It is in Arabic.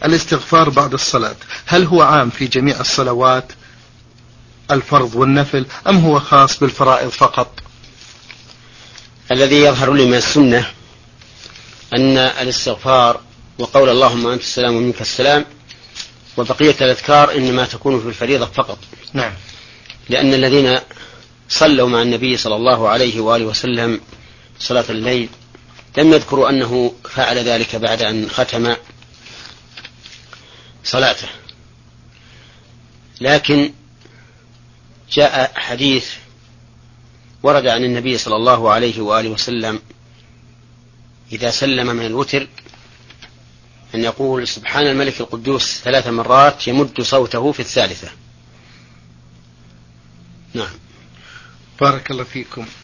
الاستغفار بعد الصلاة هل هو عام في جميع الصلوات الفرض والنفل أم هو خاص بالفرائض فقط؟ الذي يظهر لي من السنة أن الاستغفار وقول اللهم أنت السلام ومنك السلام وبقية الأذكار إنما تكون في الفريضة فقط. نعم. لأن الذين صلوا مع النبي صلى الله عليه وآله وسلم صلاة الليل لم يذكروا أنه فعل ذلك بعد أن ختم صلاته، لكن جاء حديث ورد عن النبي صلى الله عليه وآله وسلم إذا سلم من الوتر أن يقول سبحان الملك القدوس 3 مرات يمد صوته في الثالثة. نعم. بارك الله فيكم.